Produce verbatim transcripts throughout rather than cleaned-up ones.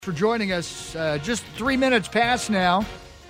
For joining us. Uh, just three minutes past now.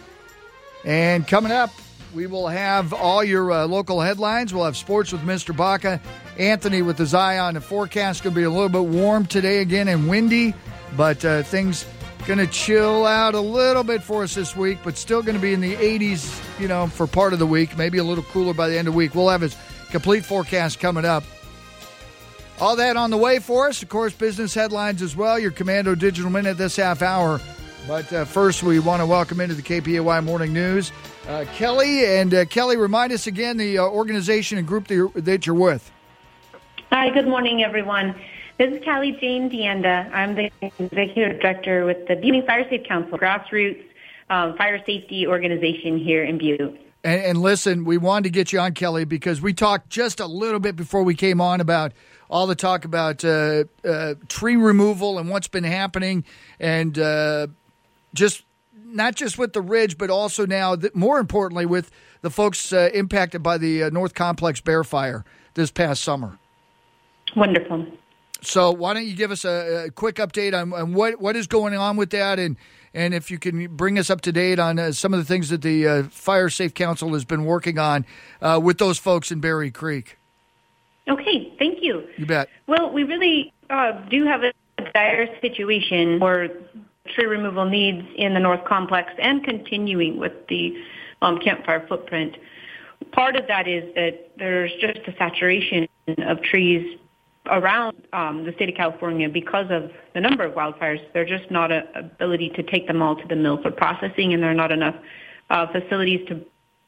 And coming up, we will have all your uh, local headlines. We'll have sports with Mister Baca. Anthony with his eye on the forecast. Going to be a little bit warm today again and windy, but uh, things going to chill out a little bit for us this week, but still going to be in the eighties, you know, for part of the week. Maybe a little cooler by the end of the week. We'll have his complete forecast coming up. All that on the way for us. Of course, business headlines as well. Your Commando Digital Minute this half hour. But uh, first, we want to welcome into the K P A Y Morning News uh, Kelly. And uh, Kelly, remind us again the uh, organization and group that you're, that you're with. Hi, good morning, everyone. This is Kelly Jane Dienda. I'm the executive director with the Butte Fire Safe Council, grassroots um, fire safety organization here in Butte. And, and listen, we wanted to get you on, Kelly, because we talked just a little bit before we came on about all the talk about uh, uh, tree removal and what's been happening, and uh, just not just with the Ridge, but also now, th- more importantly, with the folks uh, impacted by the uh, North Complex Bear Fire this past summer. Wonderful. So why don't you give us a, a quick update on, on what, what is going on with that, and, and if you can bring us up to date on uh, some of the things that the uh, Fire Safe Council has been working on uh, with those folks in Berry Creek. Okay, thank you. You bet. Well, we really uh, do have a dire situation for tree removal needs in the North Complex and continuing with the um, campfire footprint. Part of that is that there's just a saturation of trees around um, the state of California because of the number of wildfires. There's just not an ability to take them all to the mill for processing, and there are not enough uh, facilities to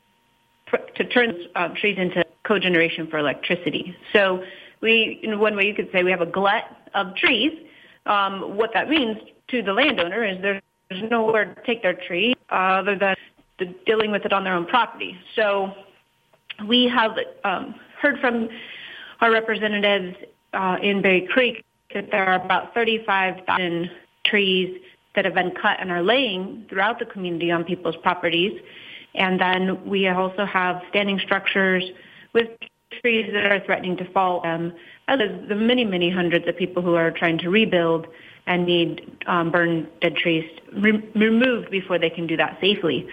to turn uh, trees into cogeneration for electricity. So we, in one way you could say we have a glut of trees. Um, what that means to the landowner is there's nowhere to take their tree uh, other than the, dealing with it on their own property. So we have um, heard from our representatives uh, in Berry Creek that there are about thirty-five thousand trees that have been cut and are laying throughout the community on people's properties. And then we also have standing structures with trees that are threatening to fall, um, as the many, many hundreds of people who are trying to rebuild and need um, burned dead trees re- removed before they can do that safely.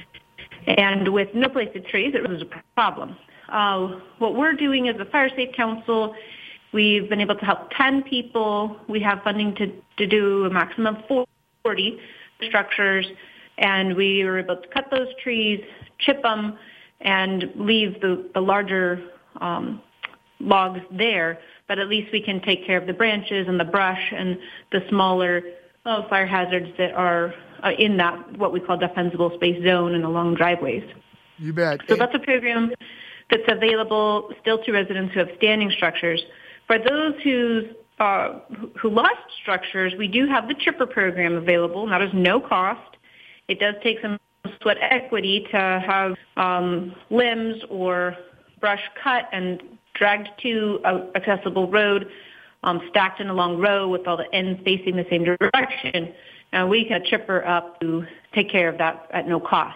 And with no place to trees, it was a problem. Uh, what we're doing as the Fire Safe Council, we've been able to help ten people. We have funding to, to do a maximum of forty structures, and we were able to cut those trees, chip them, and leave the, the larger um, logs there, but at least we can take care of the branches and the brush and the smaller uh, fire hazards that are uh, in that, what we call defensible space zone and along driveways. You bet. So that's a program that's available still to residents who have standing structures. For those who, uh, who lost structures, we do have the chipper program available, and that is no cost. It does take some sweat equity to have um, limbs or brush cut and dragged to an accessible road, um, stacked in a long row with all the ends facing the same direction. And we can chipper up to take care of that at no cost.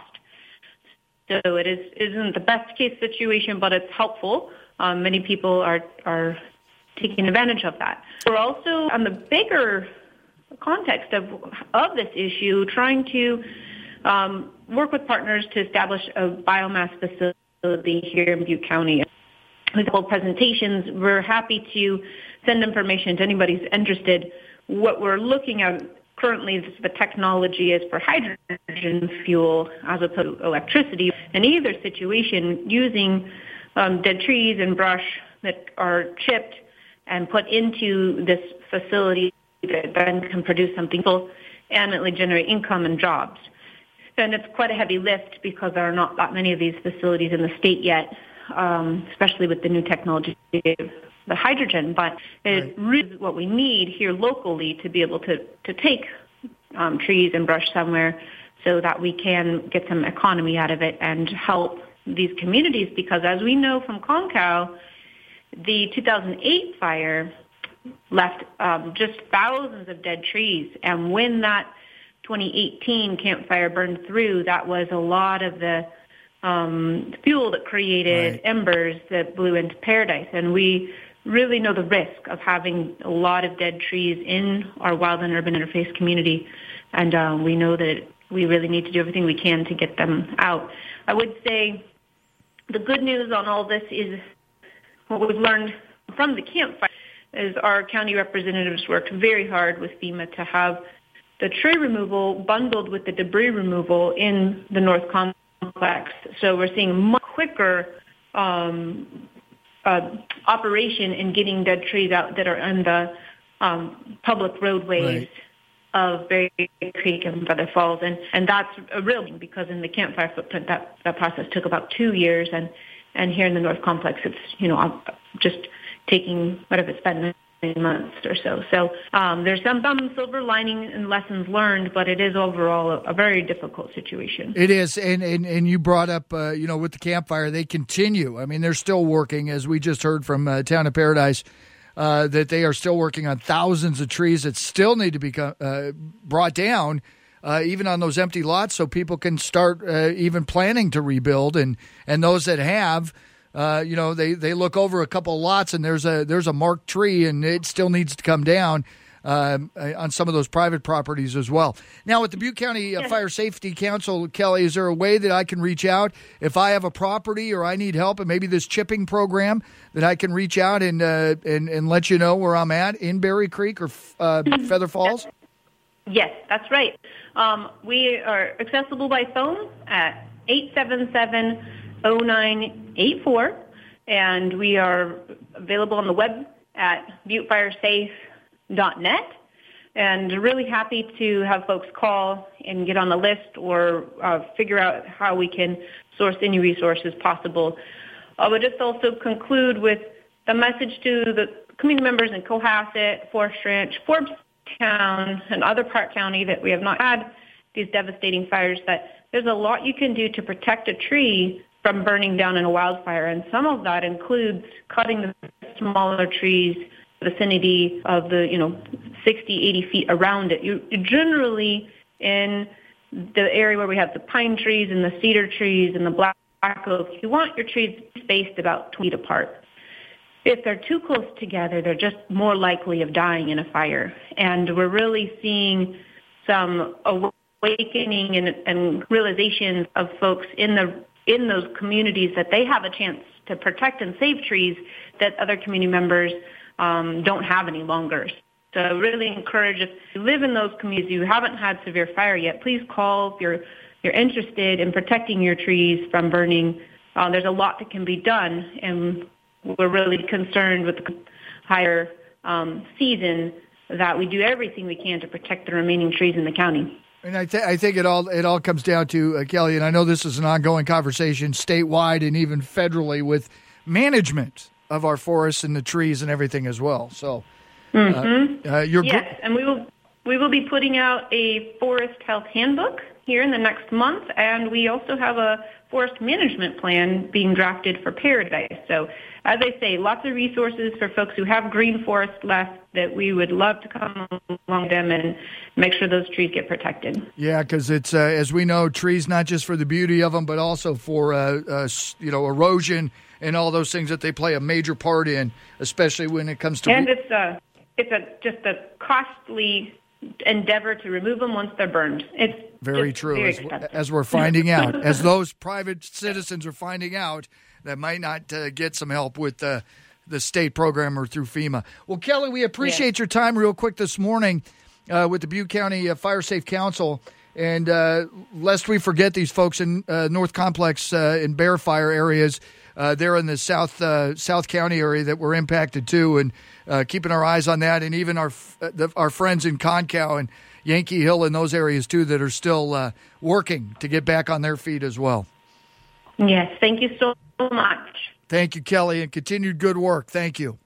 So it is, isn't the best case situation, but it's helpful. Um, many people are, are taking advantage of that. We're also, on the bigger context of, of this issue, trying to um, work with partners to establish a biomass facility here in Butte County. We hold presentations. We're happy to send information to anybody who's interested. What we're looking at currently, the technology is for hydrogen fuel as opposed to electricity. In either situation, using um, dead trees and brush that are chipped and put into this facility that then can produce something full and it will generate income and jobs. And it's quite a heavy lift because there are not that many of these facilities in the state yet, um, especially with the new technology, the hydrogen. But it really is what we need here locally to be able to, to take um, trees and brush somewhere so that we can get some economy out of it and help these communities. Because as we know from Concow, the two thousand eight fire left um, just thousands of dead trees. And when that twenty eighteen campfire burned through, that was a lot of the um, fuel that created right. embers that blew into Paradise. And we really know the risk of having a lot of dead trees in our wildland urban interface community, and uh, we know that we really need to do everything we can to get them out. I would say the good news on all this is what we've learned from the campfire is our county representatives worked very hard with FEMA to have the tree removal bundled with the debris removal in the North Complex. So we're seeing much quicker um, uh, operation in getting dead trees out that are in the um, public roadways right. of Berry Creek and Feather Falls. And, and that's a real thing because in the campfire footprint, that, that process took about two years. And, and here in the North Complex, it's, you know, just taking whatever it's been nine months or so. So um, there's some, some silver lining and lessons learned, but it is overall a, a very difficult situation. It is, and and, and you brought up, uh, you know, with the campfire, they continue. I mean, they're still working, as we just heard from uh, Town of Paradise, uh, that they are still working on thousands of trees that still need to be uh, brought down, uh, even on those empty lots, so people can start uh, even planning to rebuild, and, and those that have, Uh, you know, they, they look over a couple of lots and there's a there's a marked tree and it still needs to come down uh, on some of those private properties as well. Now, with the Butte County uh, Fire Safety Council, Kelly, is there a way that I can reach out if I have a property or I need help and maybe this chipping program that I can reach out and uh, and, and let you know where I'm at in Berry Creek or uh, Feather Falls? Yes, that's right. Um, we are accessible by phone at eight seven seven, oh nine eight four, and we are available on the web at butte fire safe dot net, and really happy to have folks call and get on the list or uh, figure out how we can source any resources possible. I would just also conclude with the message to the community members in Cohasset, Forest Ranch, Forbes Town, and other Park County that we have not had these devastating fires, that there's a lot you can do to protect a tree from burning down in a wildfire, and some of that includes cutting the smaller trees vicinity of the, you know, sixty, eighty feet around it. You, you generally, in the area where we have the pine trees and the cedar trees and the black oak, you want your trees spaced about twenty feet apart. If they're too close together, they're just more likely of dying in a fire. And we're really seeing some awakening and, and realizations of folks in the in those communities that they have a chance to protect and save trees that other community members um, don't have any longer. So I really encourage, if you live in those communities, you haven't had severe fire yet, please call if you're, you're interested in protecting your trees from burning. Uh, there's a lot that can be done, and we're really concerned with the higher um, season that we do everything we can to protect the remaining trees in the county. And I, th- I think it all it all comes down to, uh, Kelly, and I know this is an ongoing conversation statewide and even federally with management of our forests and the trees and everything as well. So, mm-hmm. uh, uh, you're yes, gr- and we will we will be putting out a forest health handbook here in the next month, and we also have a forest management plan being drafted for Paradise. So, as I say, lots of resources for folks who have green forest left that we would love to come along with them and make sure those trees get protected. Yeah, because it's, uh, as we know, trees not just for the beauty of them, but also for, uh, uh, you know, erosion and all those things that they play a major part in, especially when it comes to... And re- it's, a, it's a, just a costly endeavor to remove them once they're burned. It's very true, very as, as we're finding out, as those private citizens are finding out that might not uh, get some help with uh, the state program or through FEMA. Well, Kelly, we appreciate yeah. your time real quick this morning uh, with the Butte County uh, Fire Safe Council. And uh, lest we forget these folks in uh, North Complex uh, in Bear Fire areas, uh, they're in the South uh, South County area that were impacted too, and uh, keeping our eyes on that, and even our uh, the, our friends in Concow and Yankee Hill and those areas too that are still uh, working to get back on their feet as well. Yes, thank you so much. Thank you, Kelly, and continued good work. Thank you.